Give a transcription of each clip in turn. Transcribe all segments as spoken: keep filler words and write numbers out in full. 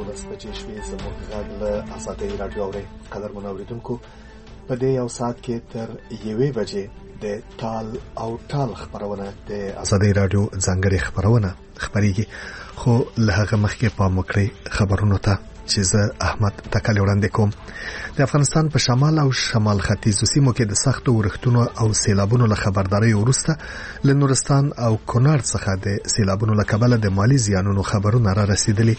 دولس بجې شوې زموږ غږ له آزادۍ راډیو اورئ. قدرمنو اورېدونکو، په دې یو ساعت کې تر یوې بجې د ټال او ټال خبرونه د آزادۍ راډیو ځانګړې خبرونه خبرېږي، خو له هغه مخکې پام وکړئ خبرونو ته چې زه احمد تکل وړاندې کوم. د افغانستان په شمال او شمال ختیځو سیمو کې د سختو ورښتونو او سیلابونو له خبرداري وروسته له نورستان او کونړ څخه د سیلابونو له کبله د مالی زیانونو خبرونه را رسیدلي.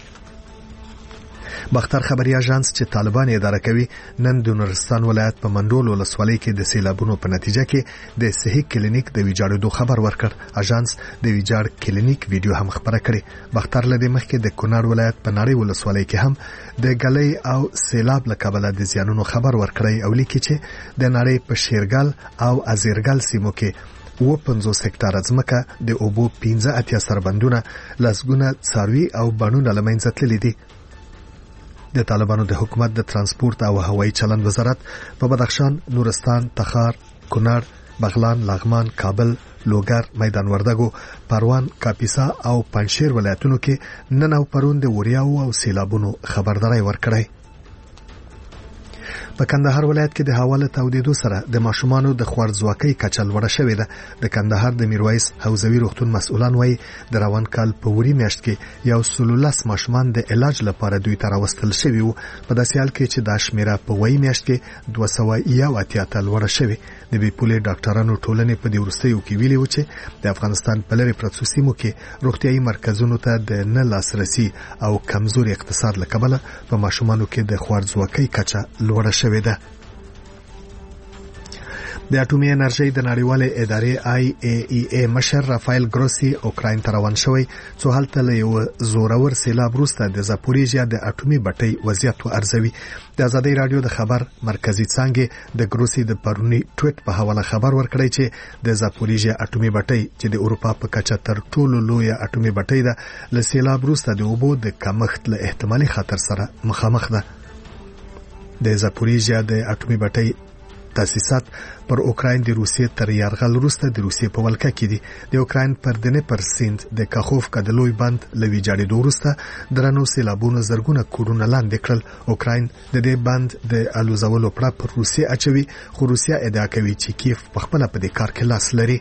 باختر خبري اژانس چې طالبان اداره کوي نن د نورستان ولایت په منډول ولسوالۍ کې د سیلابونو په نتیجه کې د صحي کلینیک د ویجاړېدو خبر ورکړ. اژانس د ویجاړ کلینیک ویډیو هم خبره کړې. باختر له دې مخکې د کونړ ولایت په نړۍ ولسوالۍ کې هم د غلې او سیلاب له کبله د زیانونو خبر ورکړی او لیکي چې د نړۍ په شیرګل او ازیرګل سیمو کې و پنځوس هکټاره ځمکه د اوبو پنځه اتیا سربندونه لسګونه څاروي او بڼونه له منځه تللي دي. د طالبانو د حکومت د ترانسپورت او هوایي چلند وزارت په بدخشان، نورستان، تخار، کونړ، بغلان، لغمان، کابل، لوګر، میدان وردګو، پروان، کاپیسا او پنجشیر ولایتونو کې نن او پرون د وریاو او سیلابونو خبرداري ورکړی. په کندهار ولایت کې د هوا له تودېدو سره د ماشومانو د خوارځواکۍ کچه لوړه شوې ده. د کندهار د میرویس حوزوي روغتون مسؤلان وایي د روان کال په وری میاشت کې یو سل لس ماشومان د علاج لپاره دوی ته راوستل شوي وو، په داسې حال کې چې دا شمیره په وایي میاشت کې دوه سوه یو اتیا ته لوړه شوې. د بې پولې ډاکټرانو ټولنې په دې وروستیو کې ویلي وو چې د افغانستان په لرې پرتو سیمو کې روغتیايي مرکزونو ته د نه لاسرسي او کمزوري اقتصاد له کبله په ماشومانو کې د خوارځواکۍ کچه لوړه شوې ده. د اټومي انرژي د نړیوالې ادارې آی ای ای ای مشر رافایل ګروسی اوکراین ته روان شوی، څو هلته له یو زورور سیلاب وروسته د زاپوریژیا د اټومي بټۍ وضعیت ارزوي. د آزادۍ راډیو د خبر مرکزی څانګې د ګروسی د پرونی ټویټ په حواله خبر ورکړی چې د زاپوریژیا اټومي بټۍ چې د اروپا په کچه تر ټولو لویه اټومي بټۍ ده، له سیلاب وروسته د اوبو د کمښت له احتمالي خطر سره مخامخ ده. د زاپوریژیا د اټومي بټۍ تاسیسات پر اوکراین د روسیې تر یرغل وروسته د روسیې په ولکه کې دي. د اوکراین پر دنیپر سیند د کاخوفکا د لوی بند له ویجاړېدو وروسته درنو سیلابونو زرګونه کورونه لاندې کړل. اوکراین د دې بند د الوزولو پړه پر روسیې اچوي، خو روسیه ادعا کوي چې کیف پخپله په دې کار کې لاس لري.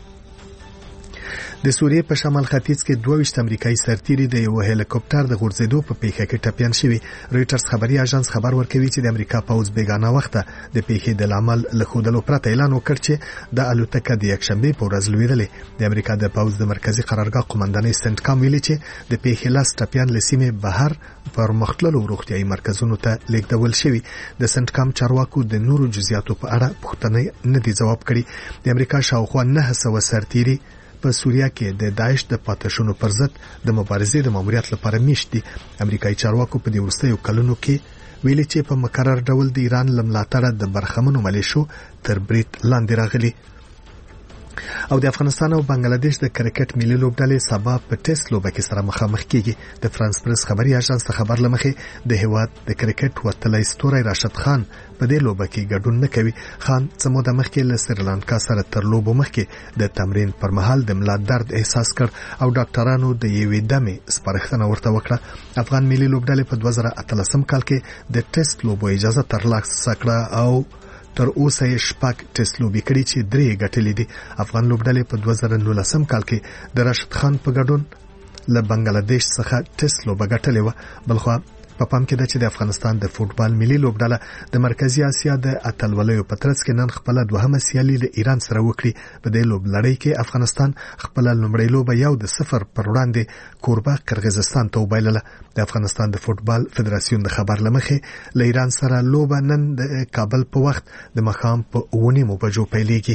د سوریې په شمال ختیځ کې دوه ویشت امریکایي سرتیري د یو هلیکوپټر د غورځېدو په پیښه کې ټپیان شوي. رویټرز خبري اژانس خبر ورکوي چې د امریکا پوځ بیګانه وخته د پیښې د لامل له ښودلو پرته اعلان وکړ چې د الوتکه د یکشنبې په ورځ لوېدلې. د امریکا د پوځ د مرکزي قرارګاه قومندانۍ سنټ کام ویلي چې د پیښې لاس ټپیان له سیمې بهر پر مختللو روغتیايي مرکزونو ته لیږدول شوي. د سنټ کام چارواکو د نورو جزئیاتو په اړه پوښتنې نه دي ځواب کړي. د امریکا شاوخوا نه سوه سرتیري په سوریه کې د داعش د پاتشونو پر ضد د مبارزې د ماموریت لپاره میشت دي. امریکایي چارواکو په دې وروستیو کلونو کې ویلي چې په مکرر ډول د ایران له ملاتړه د برخمنو ملیشو تر برید لاندې راغلي. او د افغانستان او بنگلاديش د کرکټ ملي لوبډلې سبا په ټیسټ لوبه کې سره مخامخ کیږي. د فرانس پریس خبري اژانس ته خبر لمخې د هیواد د کرکټ وتلی ستوری راشد خان په دې لوبه کې ګډون نه کوي. خان څه موده مخکې له سریلانکا سره تر لوبو مخکې د تمرین پر مهال د ملا درد احساس کړ او ډاکټرانو د یوې دمې سپارښتنه ورته وکړه. افغان ملي لوبډلې په دوه زره اتلسم کال کې د ټیسټ لوبو اجازه ترلاسه کړه او تر اوسه یې شپږ ټیسټ لوبې کړې چې درې ګټلې دي. افغان لوبډلې په دوه زره نولسم کال کې د راشد خان په ګډون له بنگلاديش څخه ټیسټ لوبه ګټلې و. بلخوا په پام کې ده چې د افغانستان د فوټبال ملي لوبډله د مرکزی اسیا د اتلولیو په ترڅ کې نن خپل دوهمه سیالي له ایران سره وکړي. په دې لوبلړۍ کې افغانستان خپل لومړی لوبه یو د صفر پر وړاندې کوربه قرغیزستان ته وبایلله. د افغانستان د فوټبال فدراسیون د خبر لمخې له ایران سره لوبه نن د کابل په وخت د ماښام په اوه نیمو بجو پیلېږي.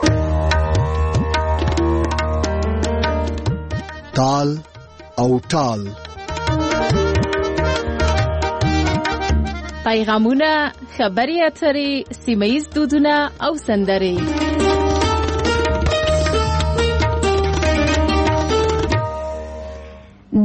ټال او ټال پیغامونه، خبري اترې، سیمه‌ییز دودونه او سندرې.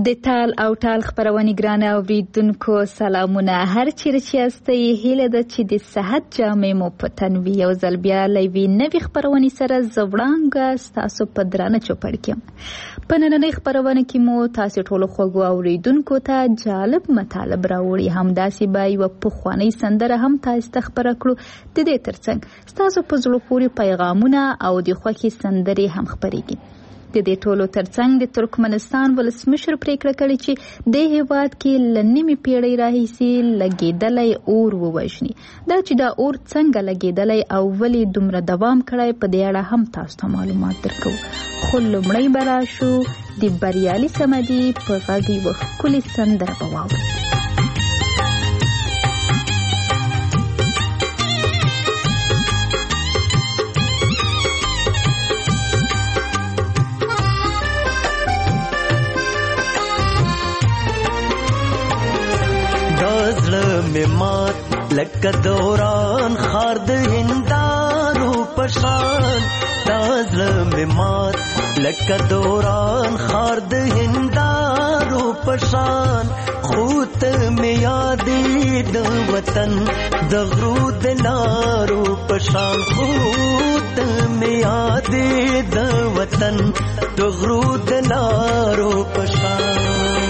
د تال او ټال خبرونې ګرانه اوریدونکو سلامونه، هر چیرې چې یاستئ هیله ده چې د صحت جامې مو په تن وي. یو ځل بیا له یوې نوې خبرونې سره زه وړانګه ستاسو په درانه چوپړ کې یم. په نننۍ خبرونه کې مو تاسو ټولو خوږو اوریدونکو ته جالب مطالب راوړي، همداسې به یوه پخوانۍ سندره هم تاسو ته خبره کړو. د دې ترڅنګ ستاسو په زړه پورې پیغامونه او د خوښې سندرې هم خپرېږي. د دې ټولو ترڅنګ د ترکمنستان ولسمشر پریکړه کړې چې د هېواد کې له نیمې پېړۍ راهیسې لګېدلی اور ووژني. دا چې دا اور څنګه لګېدلی او ولې دومره دوام کړی، په دې اړه هم تاسو ته معلومات درکوو. خو لومړی به راشو د بریالي صمدي په غږ یوه ښکلې سندره به واورو. में मात लक दौरान खार्द हिंदारू पशान, दाज़ल में मात लक दौरान खार्द हिंदारू पशान, खूत में यादी द वतन दगरूद लारू पशान, खूत में यादी द वतन दगरूद लारू पशान.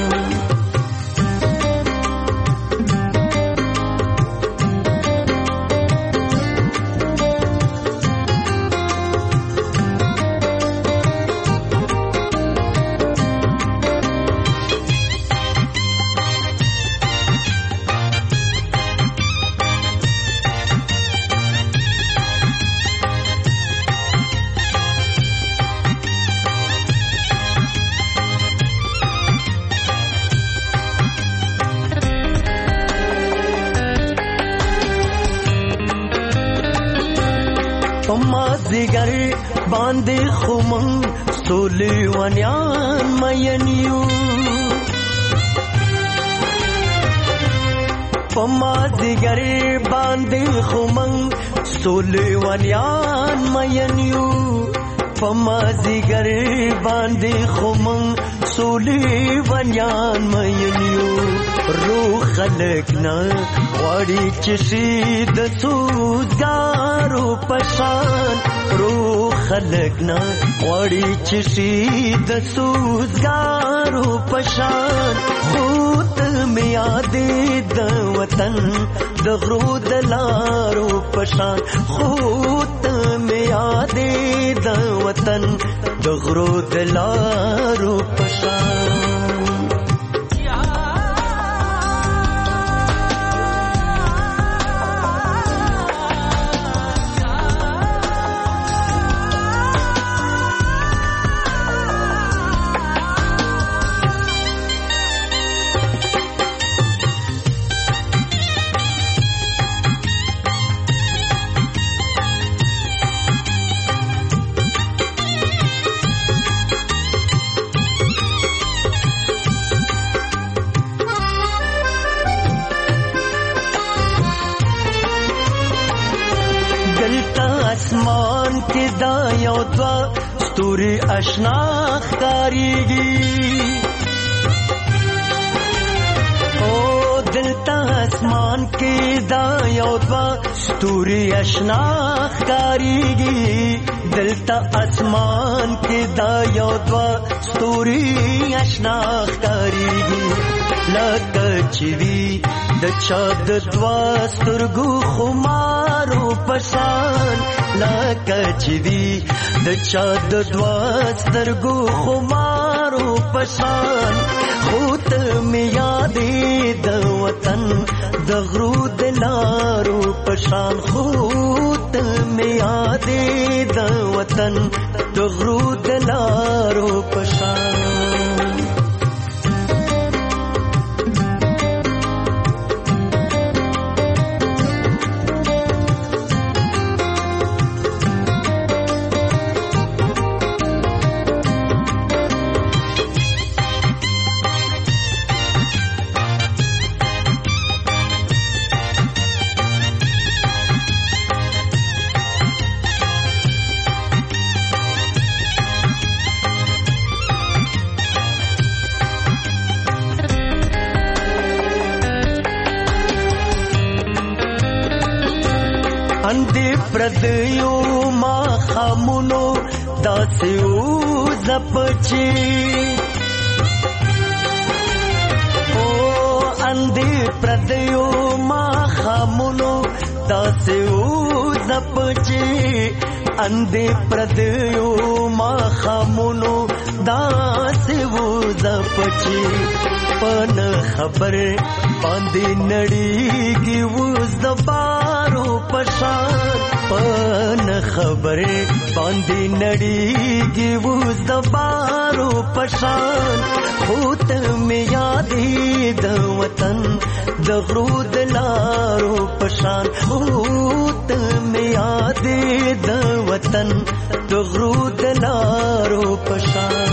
माज़िगर बांदे खुमंग सोले वन्यान मयनियू, माज़िगर बांदे खुमंग सोले वन्यान मयनियू, माज़िगर बांदे खुमंग सोले वन्यान मयनियू. रो खलकना वाड़ी चशीद सूज़गारो पशान, रो खलकना वाड़ी चशीद सूज़गारो पशान, खूत में यादे द वतन दगरूद लारो पशान, खूत में यादे द वतन दगरूद लारो पशान. आसमान के दायों द्वा स्तूरी अशना कारीगी, ओ दिलता आसमान के दायों द्वा स्तूरी अशना कारीगी, दिलता आसमान के दायों द्वा स्तूरी अशना कारीगी. लकचवी द चद द्वा स्तुर्गु खुमारो पशान, लकचवी द चद द्वा स्तुर्गु खुमारो पशान, खूत में यादे द वतन दगरूद लारो पशान, खूत में यादे द वतन दगरूद लारो पशान. اندې پردیو ما خامونو داسې وځپچې او اندې پردیو ما خامونو داسې وځپچې اندې پردیو ما خامونو داسې وځپچې پن خبر باندې نړیږي وز د بارو پشان پن خبر باندې نړیږي وز د بارو پشان خود مې یادې د وطن د غرو د لارو پشان خود مې یادې د وطن د غرو د لارو پشان.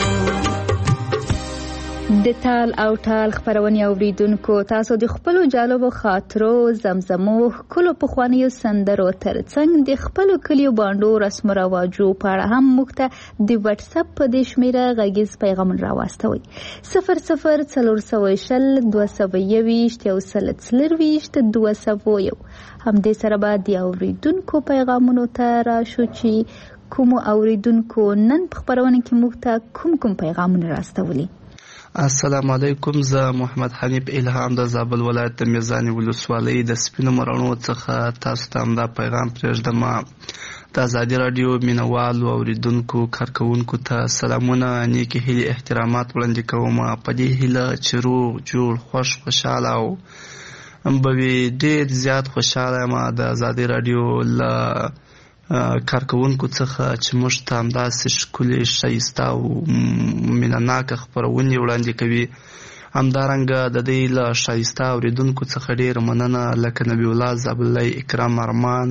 د تال او ټال خبرونې اوریدونکو تاسو د خپلو جالبو خاطرو زمزمو ښکلو پخوانیو سندرو ترڅنګ د خپلو کلیو بانډو رسم و رواجو په اړه هم موږ ته د وټساپ په دې شمېره غږیز پیغامونه راواستوئ صفر صفر څلور سوه شل دوه سوه یویشت یو سل څلرویشت دوه سوه یو. همدې سره به د اوریدونکو پیغامونو ته راشو چې کومو اوریدونکو نن په خبرونه کې موږ ته کوم کوم پیغامونه راستولي. السلام علیکم، زه محمد حنیف الهام د زابل ولایت د میزانې ولسوالۍ د سپینو مرڼو څخه تاسو ته همدا پیغام پرېږدم. د ازادي راډیو مینوالو اوریدونکو کارکوونکو ته سلامونه، نیکې هیلې احترامات وړاندې کوم په دې هیله چې روغ جوړ خوش خوشحاله او به وي. ډېر زیات خوشحاله یم د ازادي راډیو له کارکوونکو څخه چې موږ ته همداسې ښکلې ښایسته او مینهناکه خپرونې وړاندې کوي. همدارنګه د دې له ښایسته اوریدونکو څخه ډېره مننه لکه نبی الله زابلۍ، اکرام ارمان،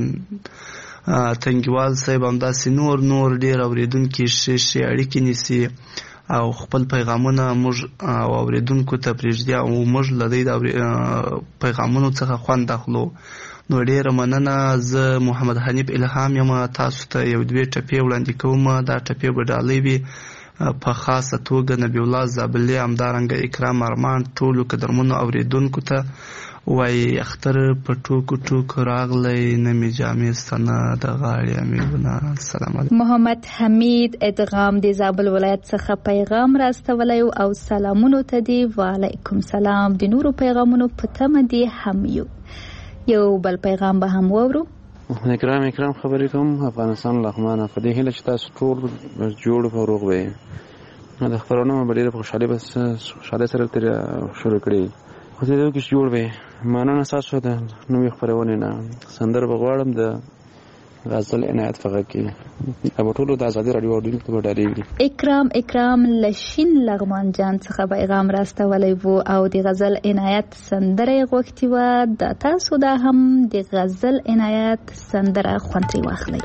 تنګیوال صاحب، همداسې نور نور ډېر اوریدونکي ښې ښې اړیکې نیسي او خپل پیغامونه موږ او اوریدونکو ته پرېږدي او موږ له دې پیغامونو څخه خوند اخلو. نو ډېره مننه. زه محمد حنیف الهام یم، تاسو ته یو دوې ټپې وړاندې کوم. دا ټپې به ډالۍ وي په خاصه توګه نبی الله زابلي، همدارنګه اکرام ارمان، ټولو قدرمنو اوریدونکو ته وایي اختر په ټوکو ټوکو راغلی، نه مې جامې ستنه د غاړې امیلونه. السلام علیکم. محمد حمید ادغام د زابل ولایت څخه پیغام راستولی او سلامونو ته دی. وعلیکم سلام. د نورو پیغامونو په تمه دی هم یو یو بل پیغام به هم وورو. اکرام اکرام خبرې کوم افغانستان لغمانه په دې هیله چې تاسو ټول جوړ او روغ وئ. د خبرونو په ډېره خوشحالۍ بس خوشحالۍ سره تر شروع کړي. خو دې دوی کې جوړ وئ. مننه تاسو ته نوې خبرونه نه سندره بغواړم د غزل عنایت فقط کې ابو ټولو د ازادي راډیو اورډینګ ته ډالېږي. اکرام اکرام لشین لغمان جان څخه پیغام راستولی وو او د غزل عنایت سندره غوښتې وه. د تاسو دا هم د غزل عنایت سندره خوند ترې واخلئ.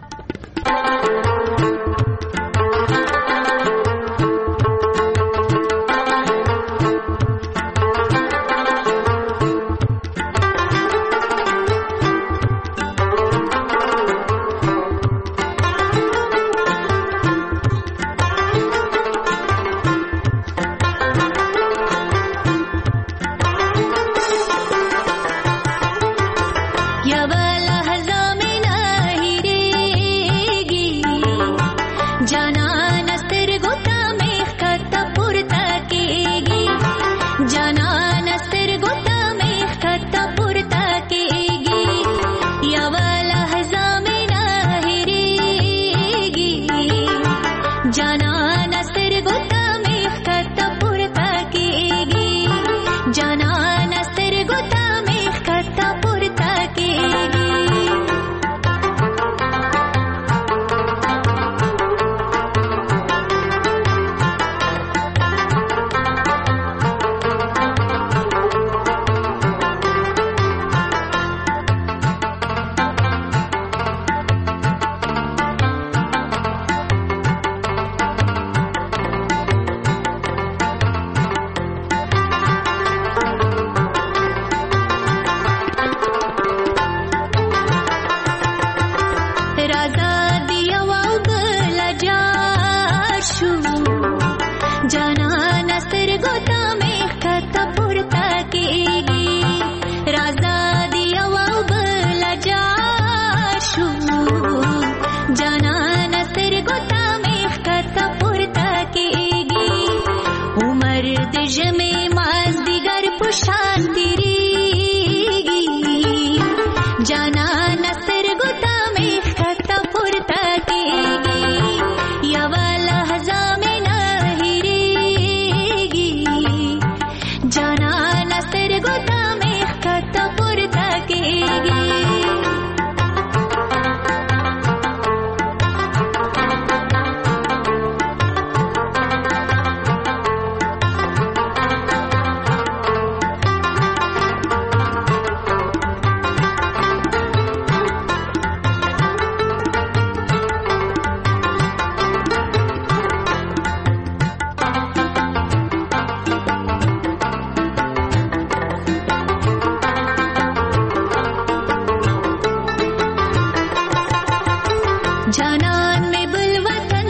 جانان میں بل وطن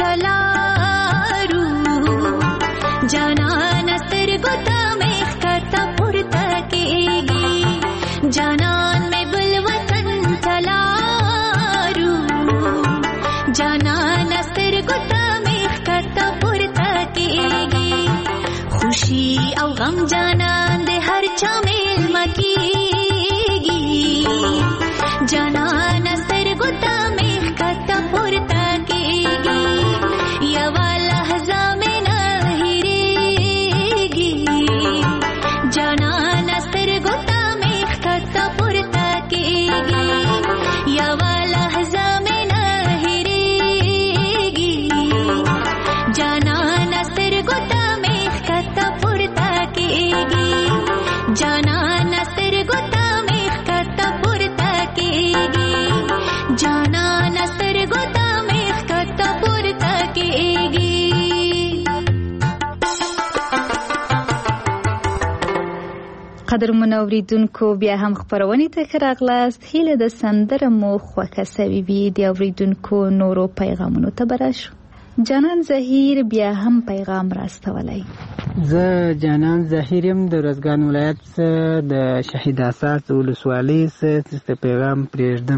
تلارو جانان سترګو ته مې ښکته پورته کېږي جانان میں بل وطن تلارو جانان سترګو ته مې ښکته پورته کېږي خوشي او غم جانان د هر چا میلمه کېږي جانان سترګو ته مې ښکته پورته کېږي یوه لحظه مې نه هېرېږي جانان سترګو ته مې ښکته پورته کېږي یوه لحظه مې نه هېرېږي جانان سترګو ته مې ښکته پورته کېږي جانان سترګو ته مې ښکته پورته کېږي جانان سترګو ته مې ښکته پورته کېږي. قدرمنو اوریدونکو بیا هم خپرونې ته ښه راغلاست. هیله د سندره مو خوښه سوې وي. د اوریدونکو نورو پیغامونو ته به راشو. جانان زهیر بیا هم پیغام راستولی. زه جانان زهیر یم د روزګان ولایت څخه د شهید اساس ولسوالۍ څخه پیغام پرېږدم.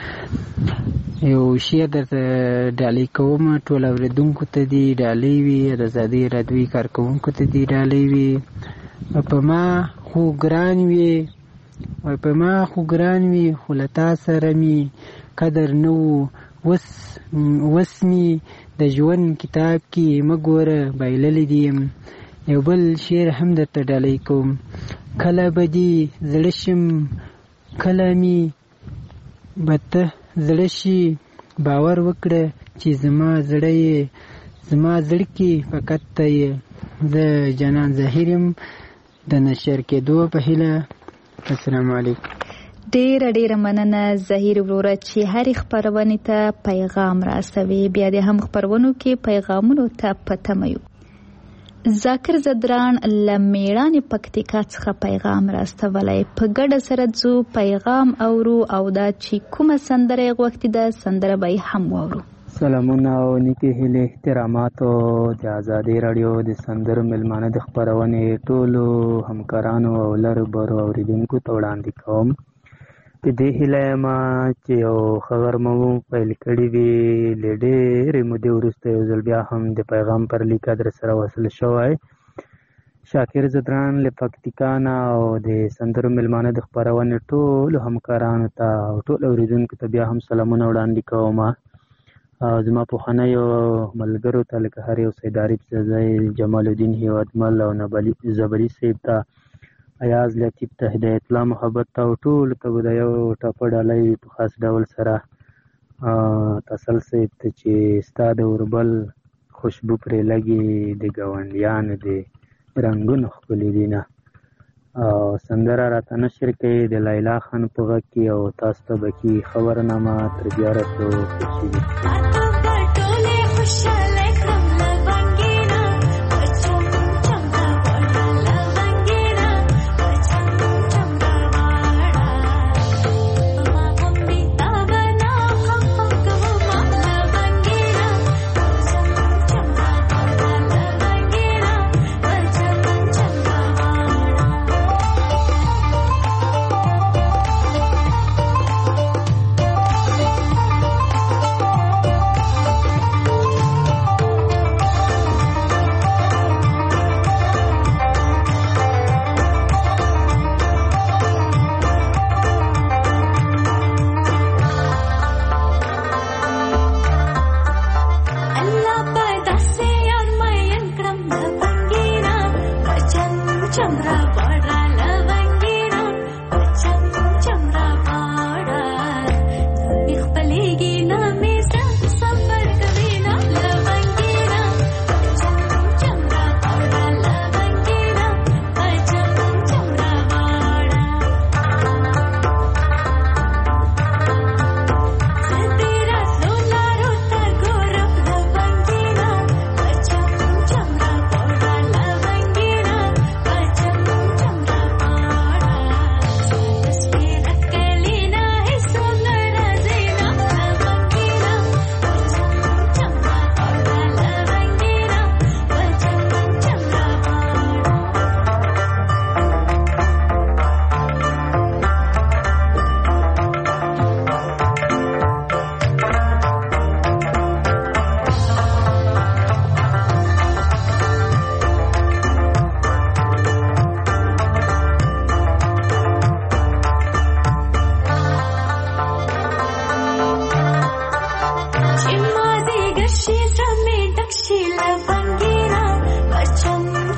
یو شعر درته ډالۍ کوم. ټول اوریدونکو ته دې ډالۍ وي، د ازادۍ راډیوي کارکوونکو ته دې ډالۍ وي. په ما خو ګران وي وای په ما خو ګران وي خو له تا سره مې قدر نه و. اوس اوس مې د ژوند کتاب کې مه ګوره بایللی دې یم. یو بل شعر هم درته ډالۍ کوم. کله به دې زړه شم کله مې به ته زړه شي باور وکړه چې زما زړه یې زما زړه کې فقط ته یې. زه جانان زهیر یم د نشر کېدو په هیله. السلام علیکم. ډیره ډیره مننه زهیر وروره چې هرې خپرونې ته پیغام راسوي. بیا دې هم خپرونو کې پیغامونو ته په تمه یو. ذاکر زدران له میړانې پکتیکا څخه پیغام راستولی. په ګډه سره ځو پیغام اورو او دا چې کومه سندره یې غوښتې ده سندره به یې هم واورو. سلامونه او نیکې هیلې احتراماتو د ازادۍ راډیو د سندرو میلمانه د خپرونې ټولو همکارانو او لرو برو اوریدونکو ته وړاندې کوم. په دې هیله یم چې یو ښه غرمه مو پیل کړې وي. له ډېرې مودې وروسته یو ځل بیا هم د پیغام پر لیکه در سره وصل شوی. شاکر زدران له پکتیکا نه او د سندرو میلمانه د خپرونې ټولو همکارانو ته او ټولو اوریدونکو ته بیا هم سلامونه وړاندې کوم. زما پخوانیو ملګرو ته لکه هر یو سید عارف زئی، جمال الدین هیوادمل او زبري صاحب ته، ایاز لطیف ته، هدایت الله محبت ته او ټولو ته به د یو ټاپه ډالۍ په خاص ډول سره تسل صاحب ته چې ستا د اوربل خوشبو پرې لګي د ګاونډیانو د رنګونو ښکلي دي نه. او سندره راته نشر کوي د لیلا خان په غږ کې او تاسو ته به کې خبرنامه تر بیا رسو خوشي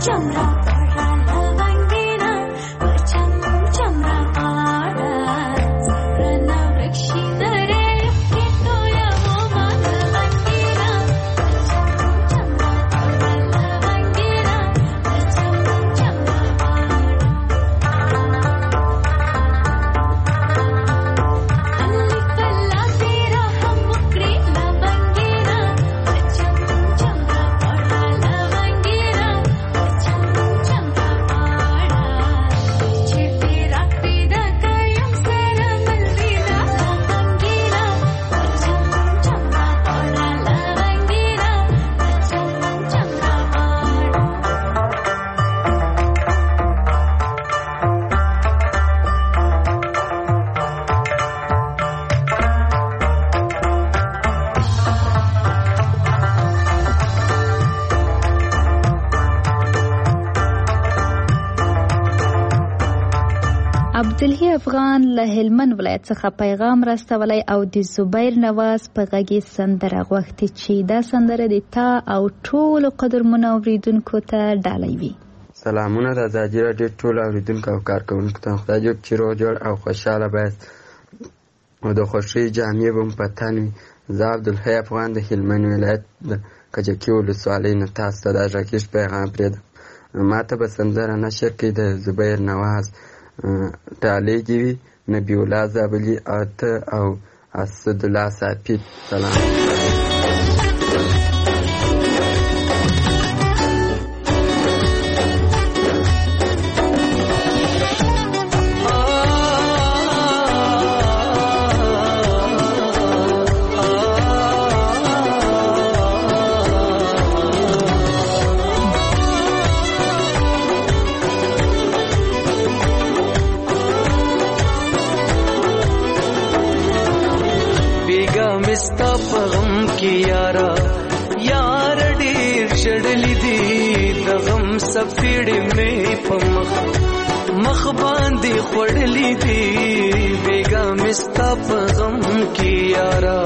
عبدالهی افغان له هلمند ولایت څخه پیغام راستولی او د زبیر نواز په غږ یې سندره غوښتې چې دا سندره د تا او ټولو قدرمنو اورېدونکو ته ډالۍ وي. سلامونه د ازادي راډیو ټولو اورېدونکو او کارکوونکو ته. خدای دې چې روغ جوړ او خوشحاله باید او د خوښۍ جامې به مو په تن وي. زه عبدالهی افغان د هلمند ولایت د کجکي ولسوالۍ نه تاسو ته دا غږیز پیغام پرېږدم. ما ته به سندره نشر کړي د زبیر نواز ډالۍ دې وي نبی الله زابلي او ته او اسدالله ساپي. سلام. ستا په غم کې یارا یار ډېر شړلې دي د غم سپېړې مې په مخ مخ باندې خوړلې دي بیګا مې ستا په غم کې یارا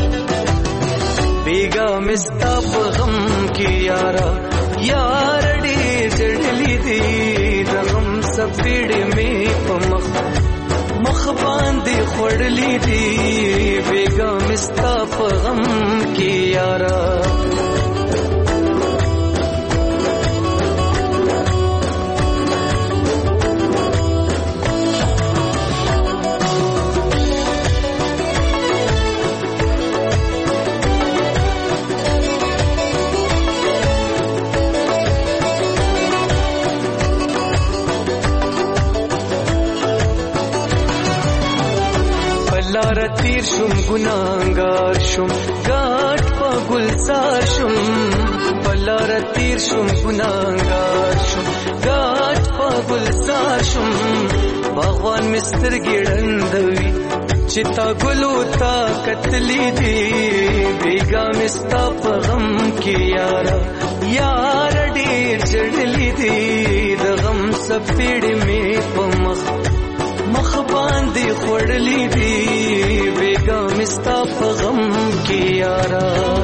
بیګا مې ستا په غم کې یارا یار ډېر شړلې دي د غم سپېړې مې په مخ مخ باندې خوړلې دي بیګا مې ستا په غم کې یارا لار تیر شم گناهگار شم گاٹ پا گلزار شم لار تیر شم گناهگار شم گاٹ پا گلزار شم باغوان مستر ګړندوي چې تا ګلو تا کتلی دی بیګا مستا په غم کې یارا یار ډېر جړلی دی د غم سپېړې مې په مخ مخ باندې خوړلې دي بیګا مستا په غم کې یارا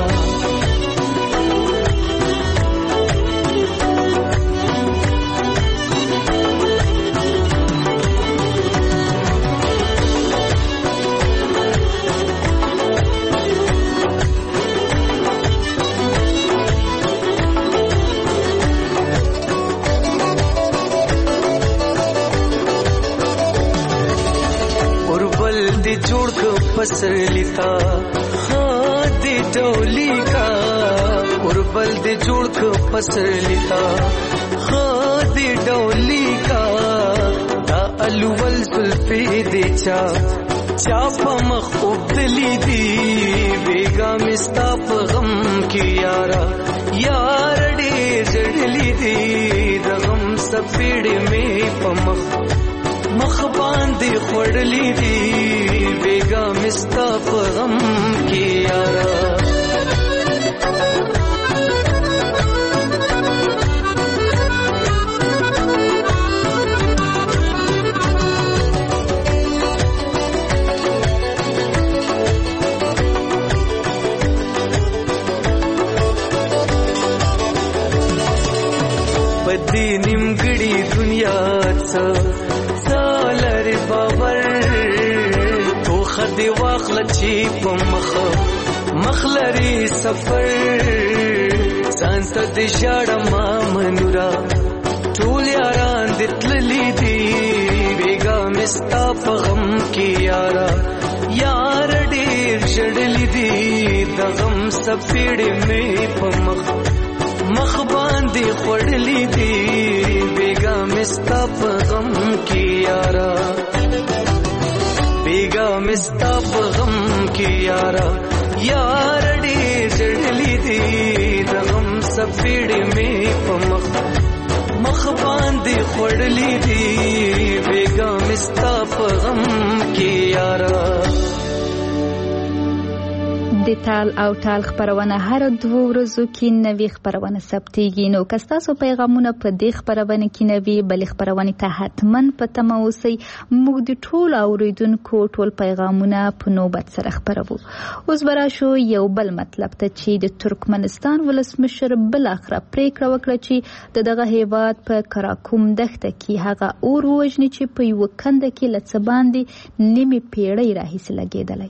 دې جوړ کو پسرلی تا ها دې ډولي کا قربل دې جوړ کو پسرلی تا ها دې ډولي کا دا الول زلفې دې چا چا په مخ وبدلی دي بیګا مستا په غم کې یارا یار ډېر جړلی دي د غم سپېړې مې په مخ مخ باندې خوړلې دي بیګا مستا په غم کې یارا دې نیمګړي دنیا څه څلري باور توخه دې واخله چې په مخ مخ لري سفر ځان ته دې ژاړه ما منورا ټول یاران دې تللي دي بیګا مې ستا په غم کې یارا یار ډېر ژړلي دي د غم څپېړې مې په مخ مخ باندې خوړلي دي بیګا مې ستا په غم کې یارا بیګا مې ستا په غم کې یارا یار ډېر ژړلي دي د غم څپېړې مې په مخ مخ باندې خوړلي دي بیګا مې ستا په غم کې یارا. د تال او تال خبرونه هر دوه ورځو کې نوې خبرونه ثبتېږي. نو که ستاسو پیغامونه په دې خبرونه کې نوې بلې خبرونې ته حتما په تمه اوسئ. موږ د ټولو اوریدونکو ټول پیغامونه په نوبت سره خپروو. اوس به راشو یو بل مطلب ته چې د ترکمنستان ولسمشر بالاخره پریکړه وکړه چې د دغه هیواد په کراکوم دښته کې هغه اور ووژني چې په یوه کنده کې له څه باندې نیمې پیړۍ راهیسې لګېدلی.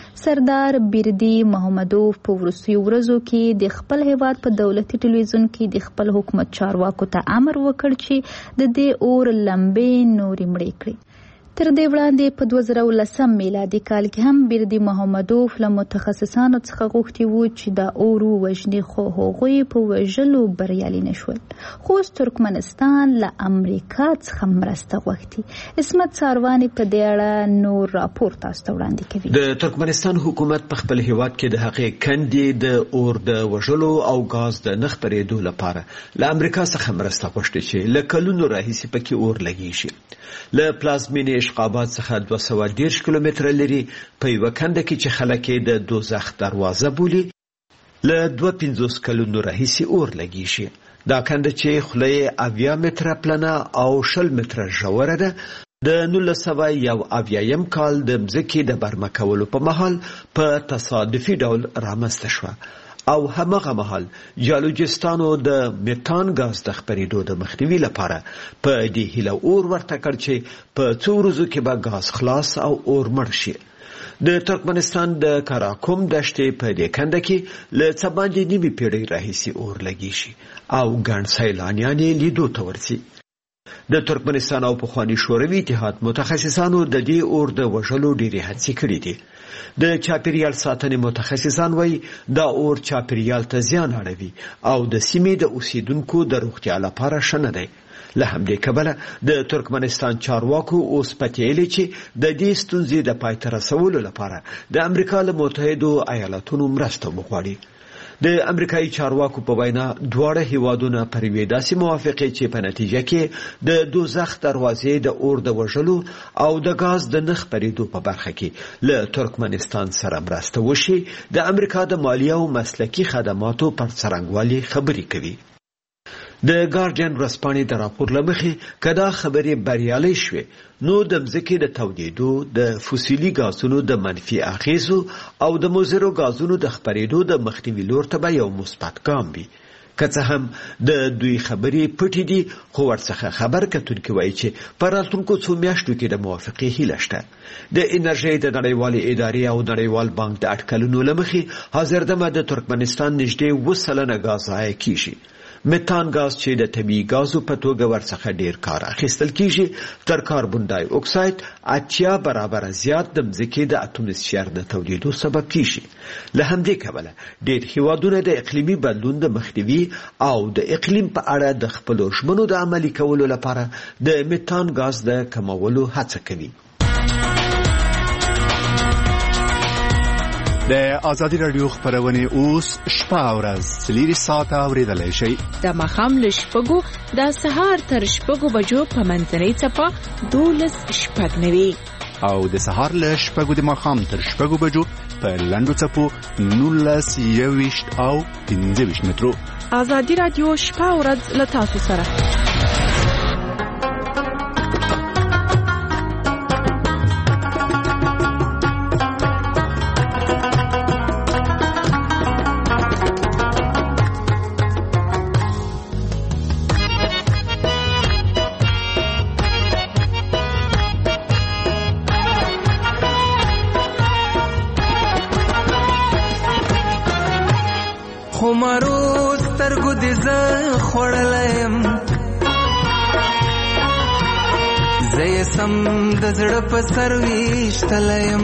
سردار بیردي محمدوف په وروستیو ورځو کې د خپل هیواد په دولتي ټلویزیون کې د خپل حکومت چارواکو ته امر وکړ چې د دې اور لمبې نورې مړې کړي. تر دې وړاندې په دوه زره ولسم میلادي کال کې هم بیردي محمدوف له متخصصانو څخه غوښتي وو چې دا اور ووژني، خو هغوی په وژلو بریالي نه شول. خو اوس ترکمنستان له امریکا څخه مرسته غوښتي. اسمت سارواني په دې اړه نور راپور تاسو ته وړاندې کوي. د ترکمنستان حکومت په خپل هیواد کې د هغې کندې د اور د وژلو او غاز د نه خپرېدو لپاره له امریکا څخه مرسته غوښتي چې له کلونو راهیسې پکې اور لګېږي. له پلازمینې اشقابات څخه دوه سوه دېرش کیلومتره لرې په یوه کنده کې چې خلک یې د دوزخ دروازه بولي له دوه پنځوس کلونو راهیسې اور لګېږي. دا کنده چې خوله یې اویا متره پلنه او شل متره ژوره ده د نولس سوه یو اویایم کال د مځکې د برمه کولو په مهال په تصادفي ډول رامنځته شوه او همغه مهال جیولوجستانو د میتان غاز د خپرېدو د مخنیوي لپاره په دې هیله اور ورته کړ چې په څو ورځو کې به غاز خلاص او اور مړ شي. د ترکمنستان د کراکوم دښتې په دې کنده کې له څه باندې نیمې پیړۍ راهیسې اور لګېږي او ګڼ سیلانیان یې لیدو ته ورځي. د ترکمنستان او پخواني شوروي اتحاد متخصصانو د دې اور د وژلو ډېرې هڅې کړې دي. د چاپیریال ساتنې متخصصان وایي دا اور چاپیریال ته زیان اړوي او د سیمې د اوسیدونکو د روغتیا لپاره ښه نه دی. له همدې کبله د ترکمنستان چارواکو اوس پتیلي چې د دې ستونزې د پای ته رسولو لپاره د امریکا له متحدو ایالاتونو مرسته وغواړي. د امریکایي چارواکو په وینا دواړه هیوادونه پر یوې داسې موافقې چې په نتیجه کې د دوزخ دروازې د اور د وژلو او د غاز د نه خپرېدو په برخه کې له ترکمنستان سره مرسته وشي د امریکا د مالیه او مسلکي خدماتو پر څرنګوالي خبرې کوي. د ګارډین ورځپاڼې د راپور له مخې که دا خبرې بریالۍ شوې نو د مځکې د تودېدو د فوسیلي غازونو د منفي اغیزو او د مضرو غازونو د خپرېدو د مخنیوي لور ته به یو مثبت ګام وي. که څه هم د دوی خبرې پټې دي خو ورڅخه خبر کتونکي وایي چې په راتلونکو څو میاشتو کې د موافقې هیله شته. د انرژۍ د نړیوالې ادارې او نړیوال بانک د اټکلونو له مخې حاضر دمه د ترکمنستان نږدې اووه سلنه غاز ضایع کیږي. میتان غاز چې د طبیعي غازو په توګه ورڅخه ډیر کار اخیستل کیږي تر کاربن ډای اکساید اتیا برابر زیات د مځکې د اتموسفیر د تولیدو سبب کیږي. له همدې کبله ډیر هیوادونه د اقلیمي بدلون د مخنیوي او د اقلیم په اړه د خپلو ژمنو د عملي کولو لپاره د میتان غاز د کمولو هڅه کوي. د آزادي رادیو خبرونه اوس شپه او ورځ څلور ساعته اوریدلای شئ. د ماښام له شپږو د سهار تر شپږو بجو په منځنۍ څپه دولس شپږ نوي او د سهار له شپږو د ماښام تر شپږو بجو په لنډو څپو نولس یوویشت او پنځه ویشت مترو. آزادي رادیو شپه او ورځ له تاسو سره. همارو سترګو دې زه خوړلی یم زه یې سم د زړه په سر ویشتلی یم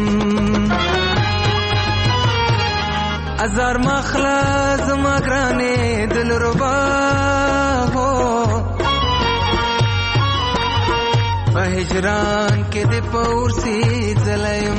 ازار مخلا زما ګرانې دلربا هو په هجران کې دې په اورسېدلی یم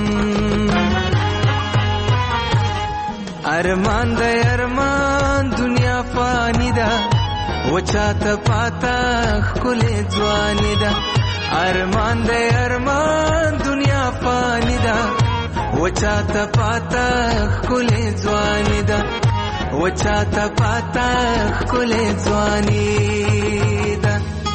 ارمان د ارمان دنیا فانی ده وچاته پاته ښکلې ځواني ده ارمان د ارمان دنیا فانی ده وچاته پاته ښکلې ځواني ده وچاته پاته ښکلې ځواني ده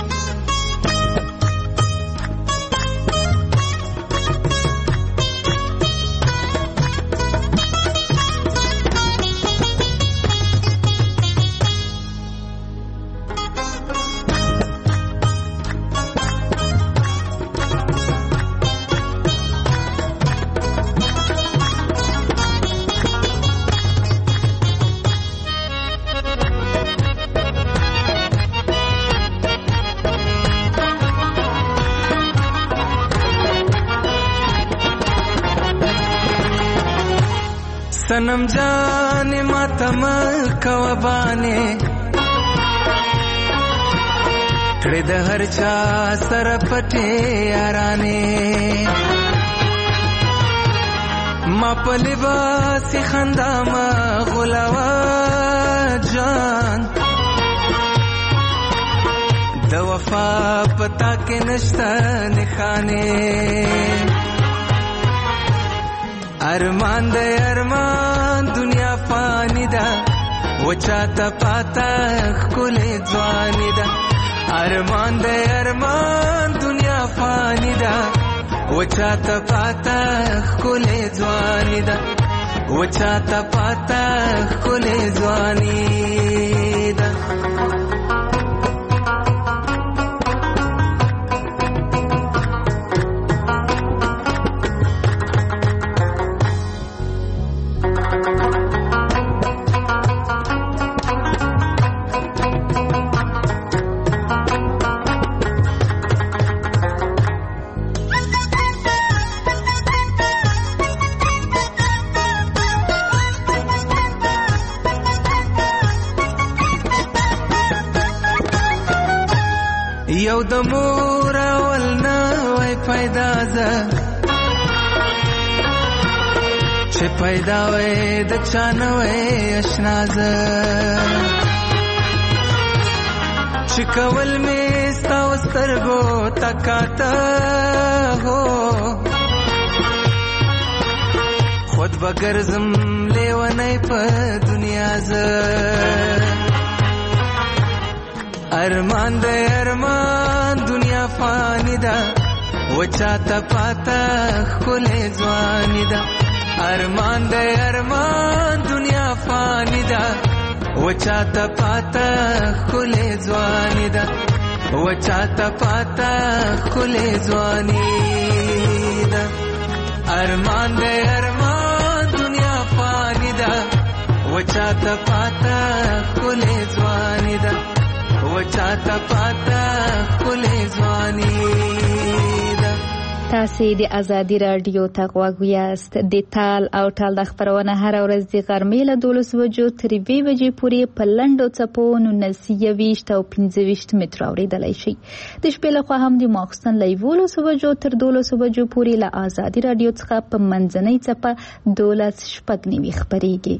सनम जाने मातम कवबाने कड़े द हर चा सर पटे याराने मा पलिबास खंदा मा गुलावा जान द वफा पता के नश्ता निखाने ارمان د ارمان دنیا فانی ده وچاته پاته ښکلې ځواني ده ارمان د ارمان دنیا فانی ده وچاته پاته ښکلې ځواني ده وچاته پاته ښکلې ځواني ده یو د مور اول نه وای پیدا زه چې پیدا وای د چا نه وای اشنا زه چې کول مې ستا و سترګو تکاته هو خود به ګرځم لیونی په دنیا زه ارمان د ارمان دنیا فانی ده وچاته پاته ښکلې ځواني ده ارمان د ارمان دنیا فانی ده وچاته پاته ښکلې ځواني ده وچاته پاته ښکلې ځواني ده ارمان د ارمان دنیا فانی ده وچاته پاته ښکلې ځواني ده وچاته پاته ښکلې ځواني ده تاسې د ازادي راډیو ته غوږ یاست د تال او ټال د خپرونه هره ورځ د غرمې له دولس بجو تر یوې بجې پورې په لنډو څپو نولس یوویشت او پنځه ویشت مترو اورېدلی شئ د شپې لخوا هم د ماخوستن له یولسو بجو تر دولسو بجو پورې له ازادي راډیو څخه په منځنۍ څپه دولس شپږ نوي خپرېږي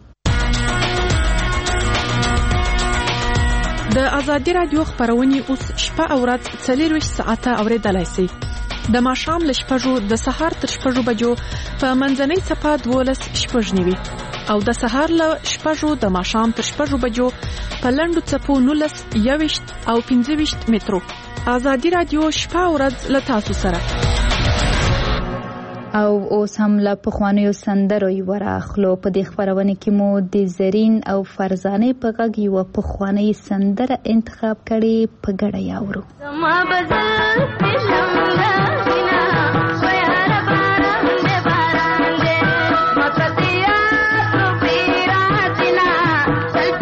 د ازادي راډیو خپرونې اوس شپه او ورځ څلورویشت ساعته اورېدلی شئ د ماښام له شپږو د سهار تر شپږو بجو په منځنۍ څپه دولس شپږ نوي او د سهار له شپږو د ماښام تر شپږو بجو په لنډو څپو نولس یوویشت او پنځه ویشت مترو ازادي راډیو شپه او ورځ له تاسو سره او اوس هم له پخوانیو سندرو یوه راخلو په دې خپرونه کې مو د زرین او فرزانې په غږ یوه پخوانۍ سندره انتخاب کړې په ګډه یې اورو Thank you.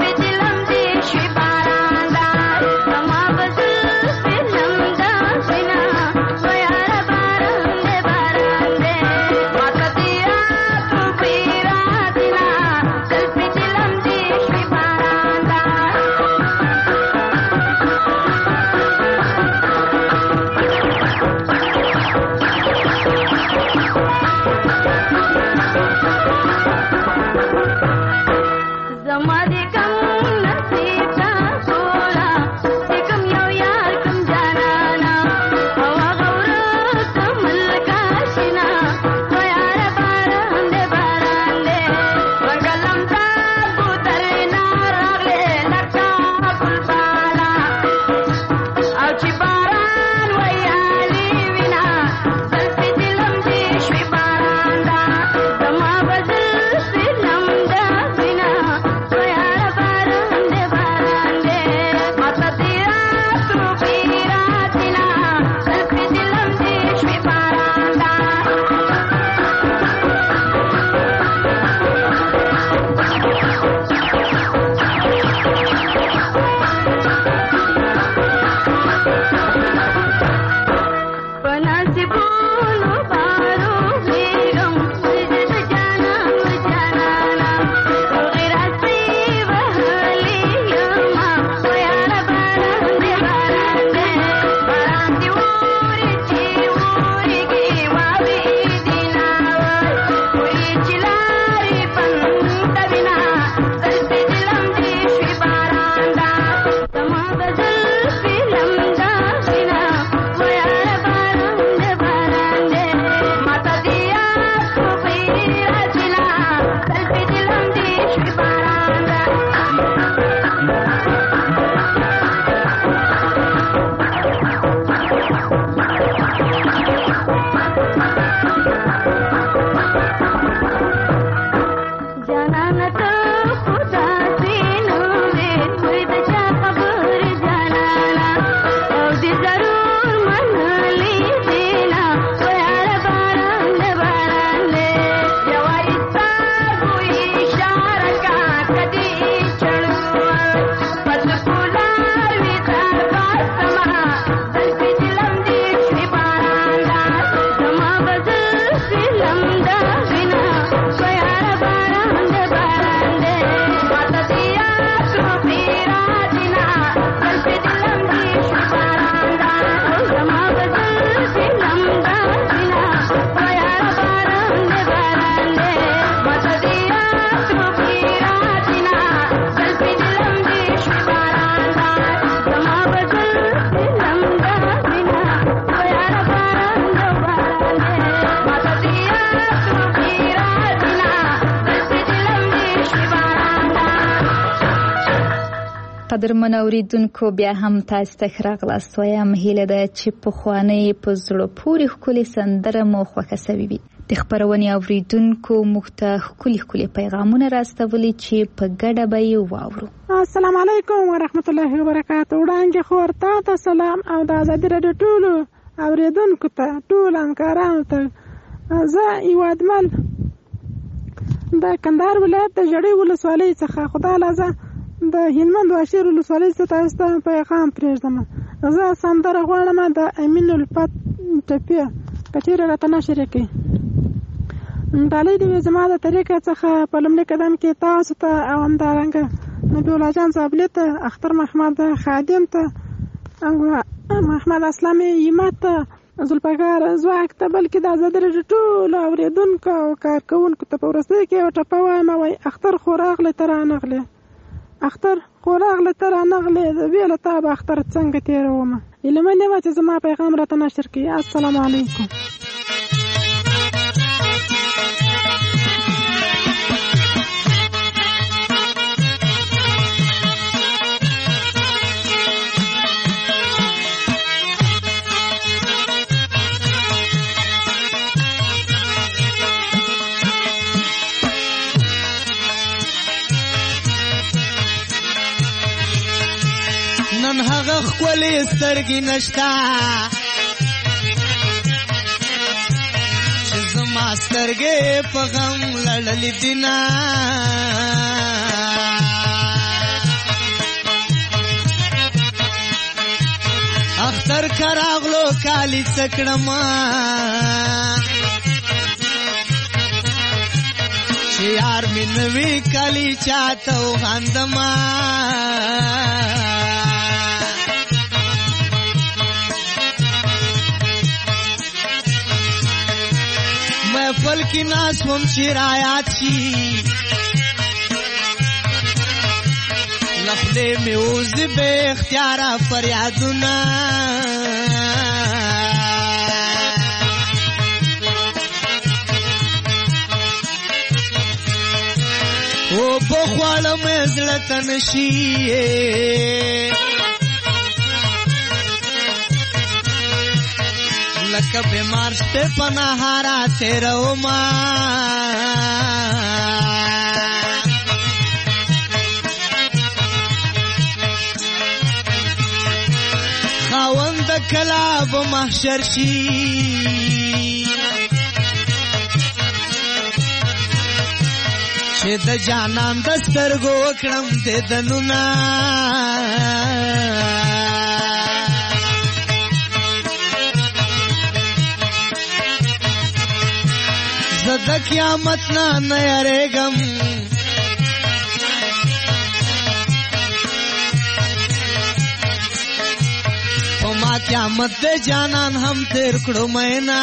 قدرمن اوریدونکو بیا هم تاسو ته ښه راغلاست وایم. هیله ده چې پخوانۍ په زړه پورې ښکلې سندره مو خوښه سوې وي. د خپرونې اوریدونکو موږ ته ښکلي ښکلي پیغامونه راستولي چې په ګډه به یې واورو. السلام علیکم ورحمت الله وبرکاتو. وړاندې خو ورته ته سلام او د ازادي راډیو ټولو اوریدونکو ته ټول همکارانو ته. زه یوادمل د کندهار ولایت د ژړۍ ولسوالۍ څخه خدای لازه د هلمند واشیر ولسوالۍ څخه تاسو ته پیغام پرېږدم. زه سندره غواړم د امین الفت ټپې که چېرې راته نشر یې کړي. ډالۍ دې وي زما د طریقه څخه په لومړي قدم کې تاسو ته او همدارنګه نبي الله جان صابلي ته، اختر محمد خادم ته، محمد اسلامي همت ته، زلفګار ځواک ته، بلکې د ازادي راډیو ټولو اورېدونکو او کارکوونکو ته په وروستیو کې یو ټپه وایم وایي اختر خو راغلی ته رانغلې، اختر خو راغلی ته رانغلې، بې له تا به اختر څنګه تېرومه. هیله من یم چې زما پیغام راته نشر کړي. السلام علیکم. نن هغه ښکلې سترګې نشته چې زما سترګې په غم لړلې دینه. اختر که راغلو کالي څه کړمه چې یار مې نه وي کالي چاته وخاندمه. محفل کی ناس هم چې رایات شي لخدې مې اوزي بے اختیاره فریادونه. او بخواله مې زړه ته نشي لکه بیمار شته په نهاره تېرومه. خاوند د کلا به محشر شي چې د جانان د سترګو وکړم دیدنونه. زه د قیامت نه نه یریږم په ما قیامت د جانان هم تیر کړو مینا.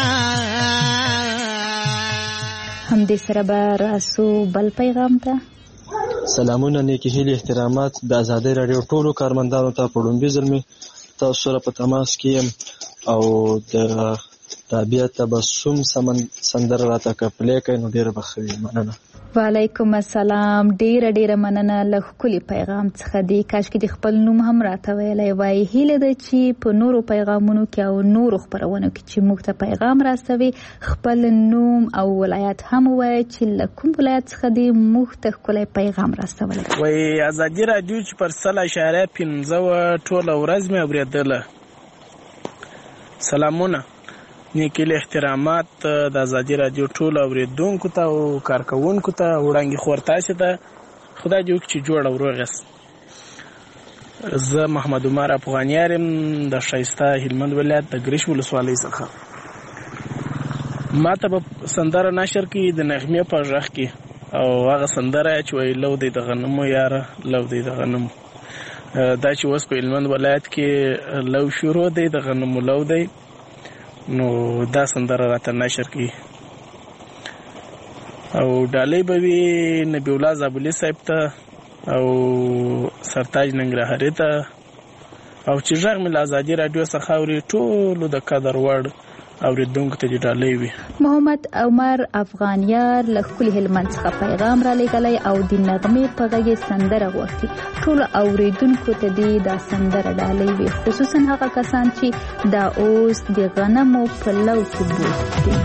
همدې سره به راسو بل پیغام ته. سلامونه، نیکی هیلې، احترامات د ازادي راډیو ټولو کارمندانو ته په لومړي ځل مې تاسو سره په تماس کې یم او د طبیعت تبسم سندره راته که پلی کوي نو ډېره به ښه وي. مننه. وعلیکم السلام. ډیره ډیره مننه له ښکلي پیغام څخه. دی کاشکې د خپل نوم هم راته ویلی وای. هیله ده چې په نورو پیغامونو کې او نورو خپرونو کې چې موږ ته پیغام راستوي خپل نوم او ولایت هم ووایي چې له کوم ولایت څخه دی موږ ته ښکلی پیغام راستولی. وایي ازادي راډیو چې پر سل اشاریه پنځه وه ټوله ورځ مې اورېدله. سلامونه، نیکی له احترامات د ازادي راډیو ټولو اوریدونکو ته او کارکوونکو ته. وړاندې خو ورتاسې ته خدای دې وکړي چې جوړ او روغ یاست. زه محمد عمر افغانیار یم د ښایسته هلمند ولایت د ګرش ولسوالۍ څخه. ما ته به سندره نشر کړي د نغمې په غږ کې او هغه سندره چې وایي لو دی د غنمو یاره لو دی د غنمو. دا چې اوس په هلمند ولایت کې لو شروع دی د غنمو لو دی نو دا سندره راته نشر کړي. او ډالۍ به وي نبي الله زابلي صاحب ته او سرتاج ننګرهاري ته او چې غږ مې له ازادي راډیو څخه اوري ټولو د قدر وړ اوریدونکو ته دې ډالۍ وي. محمد عمر افغانیار له ښکلي هلمند څخه پیغام را لېږلی او د نغمې په غږ یې سندره غوښتي. ټولو اوریدونکو ته دې دا سندره ډالۍ وي، خصوصا هغه کسان چې دا اوس د غنمو په لو کې بوخت دي.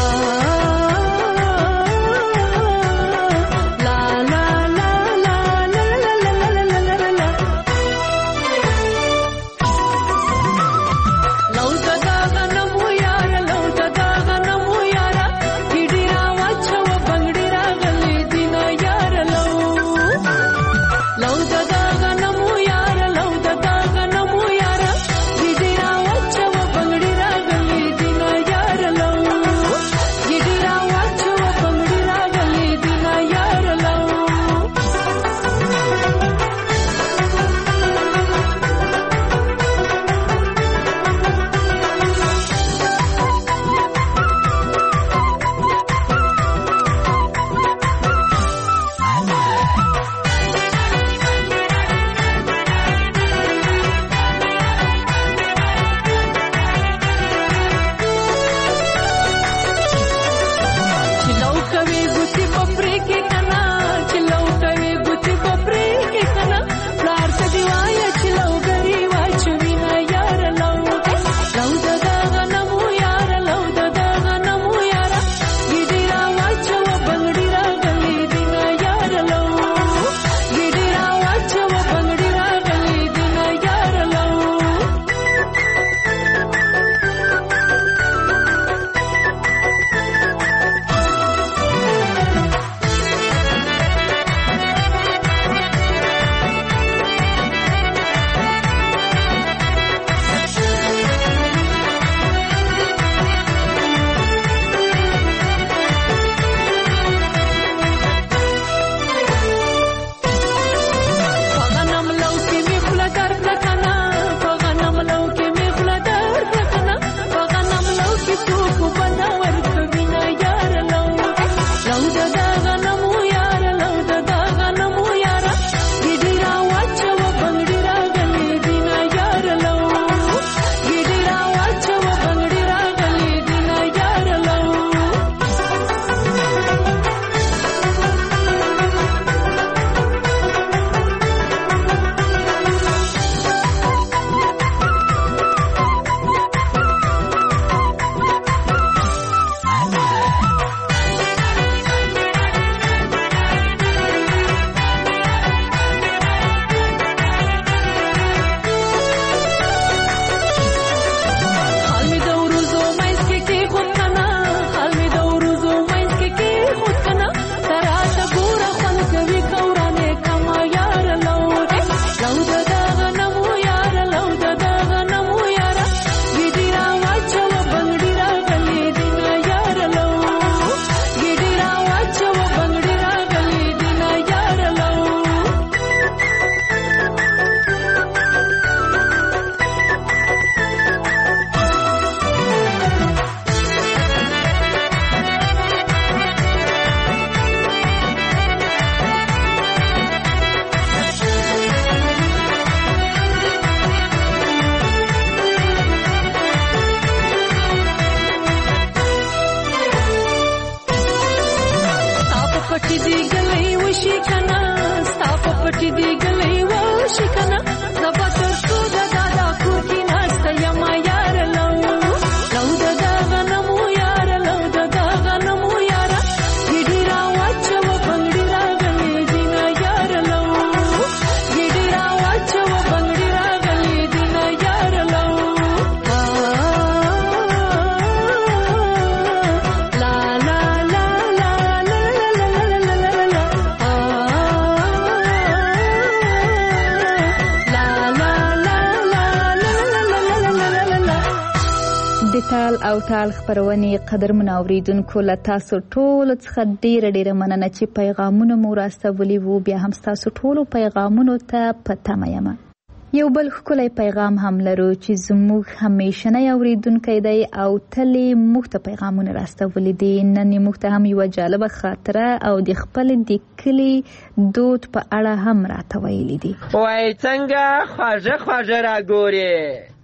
تال او تال خبرونه قدرمن اوریدونکو له تاسو ټول څخه ډیره ډیره مننه چې پیغامونه مو راستولي وو. بیا هم تاسو ټول پیغامونو ته پته یم. یو بل ښکلی پیغام هم لرو چې زموږ همیشنی اوریدونکی دی او تل موږ ته پیغامونه راستولي دي. نن موږ ته هم یوه جالبه خاطره او د خپل د کلي دود په اړه هم راته ویلي دي. وای څنګه خواږه خواږه راګورې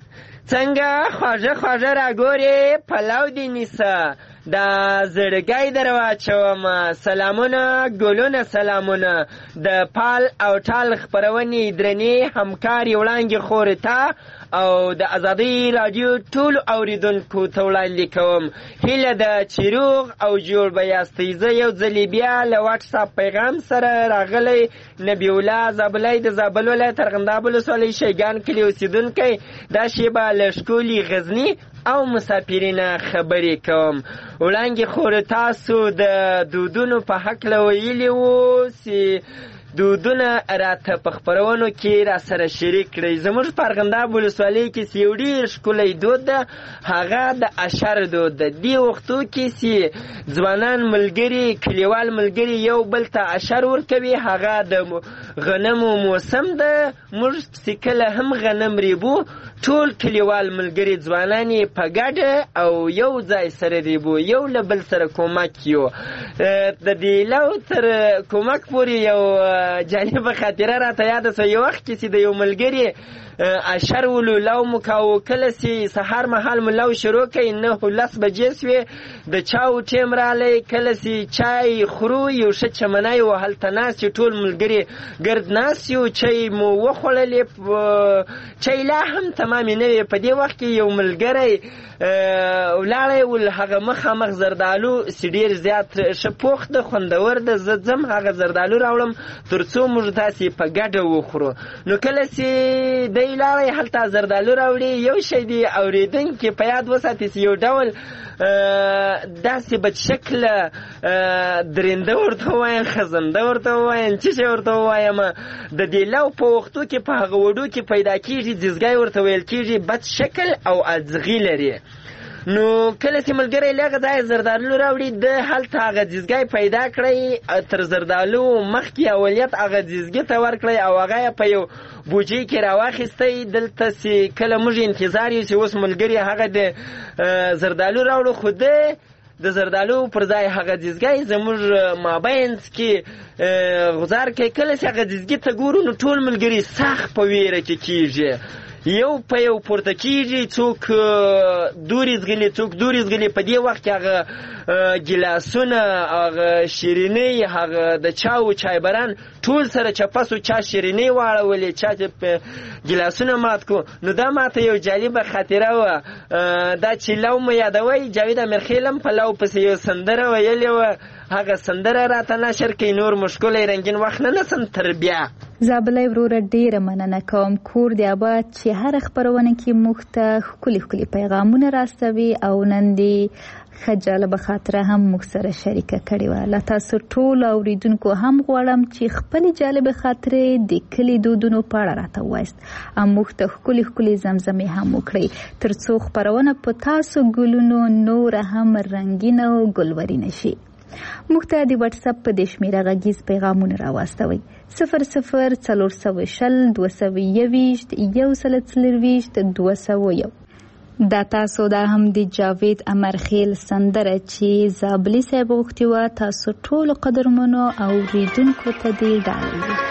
څنګه خواږه خواږه راګورې پلو دې نیسه دا زړګی در واچوم سلامونه ګلونه سلامونه د پال او ټال خپرونې درنې همکارې وړانګې خورې ته او د ازادۍ راډیو ټولو اوریدونکو ته وړاندې کوم هیله ده چې روغ او جوړ به یاستئ. زه یو ځلې بیا له واټساپ پیغام سره راغلی نبی الله زابلی د زابل ولایت ارغنداب ولسوالۍ شیګان کلي اوسېدونکی دا شیبه له ښکلي غزني او مسافرینه خبرې کوم. وړاندې خور تاسو د دودونو په هکله ویلي وو چې دودونه راته په خپرونو کې را سره شریک کړئ. زموږ په ارغنداب ولسوالۍ کې چې یو ډېر ښکلی دود ده هغه د اشر دود ده. دې وختو کې چې ځوانان ملګري کلیوال ملګري یو بل ته اشر ورکوي هغه د غنمو موسم ده. موږ چې کله هم غنم ریبو ټول کلیوال ملګري ځوانان یې په ګډه او یو ځای سره ریبو یو له بل سره کومک یو. د دې لو تر کومک پورې یو جالبه خاطره راته یاده سوه. یو وخت کې چې د یو ملګري اشر ولو لو مو کاوه کله چې سهار مهال مو لو شروع کړئ نهه لس بجې سوې د چاو ټیم رالی کله چې چای خورو یو ښه چمنی و هلته ناست یو ټول ملګري ګرد ناست یو چای مو وخوړلې چای لا هم تمامې نه وې. په دې وخت کې یو ملګری ولاړی ول هغه مخامخ زردالو چې ډېر زیات ښه پوخ ده خوندور ده زه ځم هغه زردالو راوړم تر څو موږ تاسې په ګډه وخورو. نو کله چې دی لاړی هلته زردالو راوړي یو شی دی اورېدونکي په یاد وساتي چې یو ډول داسې بدشکله درنده ورته ووایم خزنده ورته ووایم څه شی ورته ووایم د دې لو په وختو کې په هغه وډو کې پیدا کېږي ځیزګی ورته ویل کېږي بد شکل او اځغي لري. نو کله چې ملګری لږه ځای زردالو راوړي د هلته هغه ځیزګی پیدا کړی تر زردالو مخکې اولیت هغه ځیزګي ته ورکړی او هغه یې په یو بوجۍ کې راواخیستی. دلته چې کله موږ انتظار یو چې اوس ملګري هغه د زردالو راوړو خو ده د زردالو پر ځای هغه ځیزګی زموږ مابینځ کې غزار کوي. کله چې هغه ځیزګي ته ګورو نو ټول ملګري سخت په ویره کې کېږي یو په یو پورته کېږي څوک دورې زغلي څوک دورې زغلي. په دې وخت کې هغه ګیلاسونه هغه شیرینۍ هغه د چاو چایبران ټول سره چپسو چا شیرینۍ واړولې چا ګیلاسونه مات کو. نو دا ماته یو جالبه خاطره وه. دا چې لو مو یادوئ جاوید امیرخیل هم په لو پسې یو سندره ویلې وه هغه سندره راته نشر کوي نور مشکلی رنګین وخت نه نسم تر بیا. زابلی وروره ډیره مننه کوم کور دی آباد چې هر خپرونه کې موږ ته ښکلي ښکلي پیغامونه راستوي او نن دې ښه جالبه خاطره هم موږ سره شریکه کړې وه. له تاسو ټولو اوریدونکو هم غواړم چې خپلې جالبې خاطرې د کلي دودونو په اړه راته ووایاست او موږ ته ښکلي ښکلي زمزمې هم وکړئ تر څو خپرونه په تاسو ګلونو نوره هم رنګینه او ګلورینه شي. موږ ته د واټساپ په دې شمېره غږیز پیغامونه راواستوئ صفر صفر څلور سوه شل دوه سوه یوویشت یو سل څلرویشت دوه سوه یو. دا تاسو دا هم د جاوید امرخیل سندره چې زابلي صاحب غوښتې وه تاسو ټولو قدرمنو اوریدونکو ته دې ډالۍ.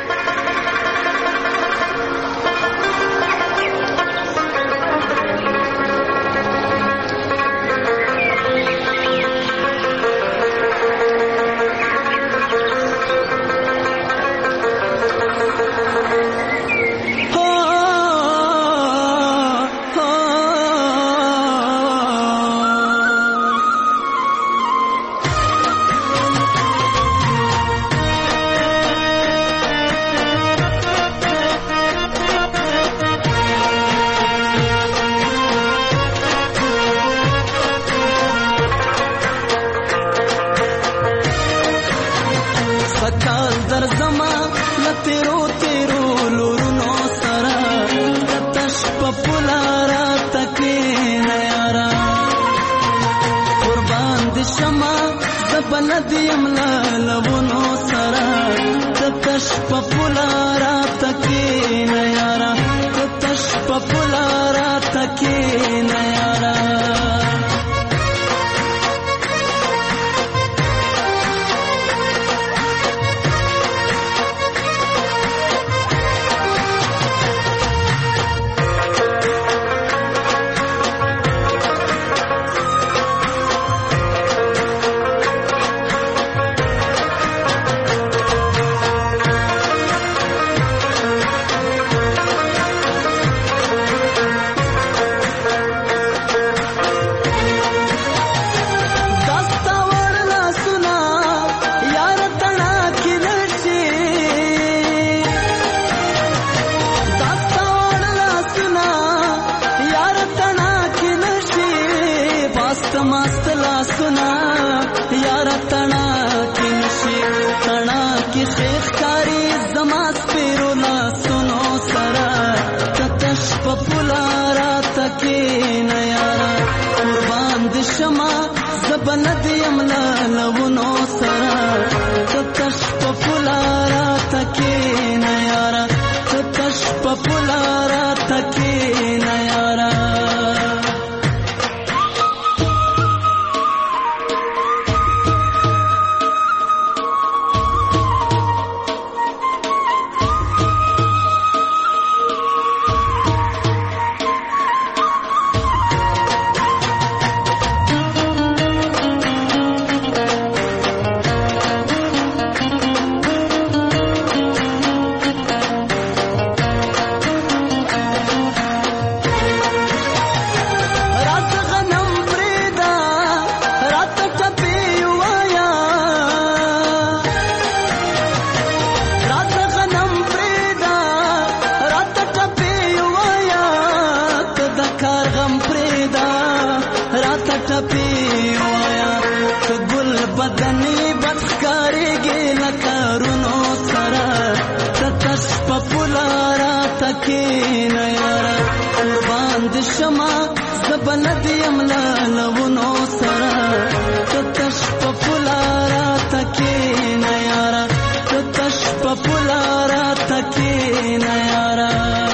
تکینا یارا قربان د شما زبلد یملا لونو سرا تتش پپولارا تکینا یارا تتش پپولارا تکینا یارا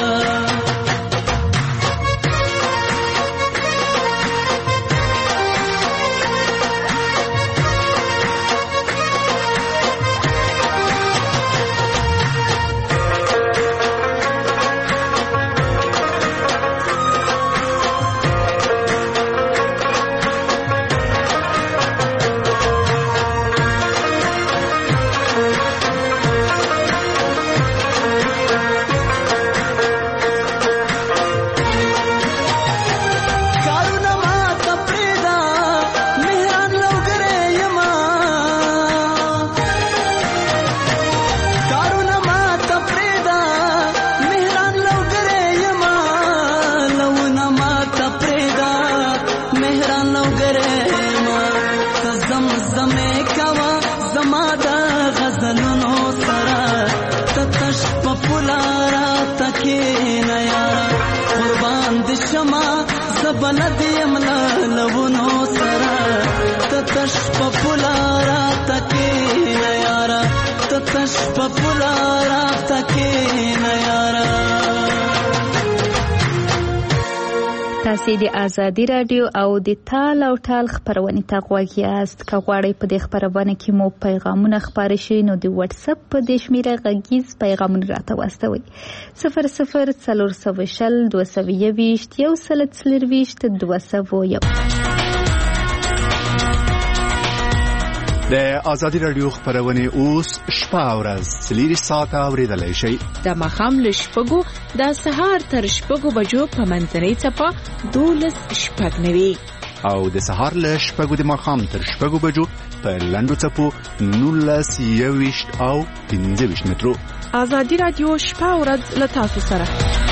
بلد یملا لونو سرا تتش پپولارا تکینا یارا تتش پپولارا تکینا یارا. تاسې د ازادي رادیو او د تال او ټال خپرونې ته غوږ یاست. که غواړئ په دې خپرونه کې مو پیغامونه خپاره شي نو د واتساپ په دې شمېره غږیز پیغامونه راته واستوئ. صفر صفر څلور سوه شل دوه سوه یوویشت یو سل څلرویشت دوه سوه یو. د ازادي رادیو خپرونې اوس شپه او ورځ څلور ساعته اورېدلی شئ. د ماښام له شپږو د سهار تر شپږو بجو په منځنۍ څپه دولس شپږ نوي او د سهار له شپږو د ماښام تر شپږو بجو په لنډو څپو نولس یوویشت او پنځه ویشت مترو. ازادي رادیو شپه او ورځ له تاسو سره.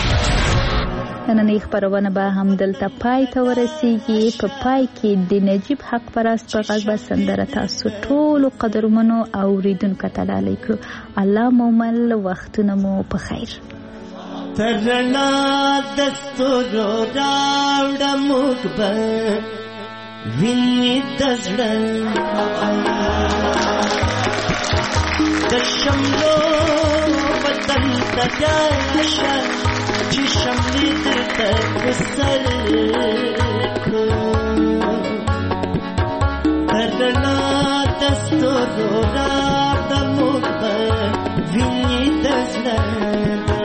نننۍ خپرونه به هم دلته پای ته ورسیږي. په پای کې د نجیب حق پرست په غږ به سندره تاسو ټولو قدرمنو اوریدونکو ته ډالۍ کړو. الله مو مل، وختونه مو په خیر. ترنا دستورو راوړه موږ به وینې د زړه د شملو بدن ته راشه چې شملې درته وسر کړو. ترنا دستورو راوړه موږ به وینې د زړه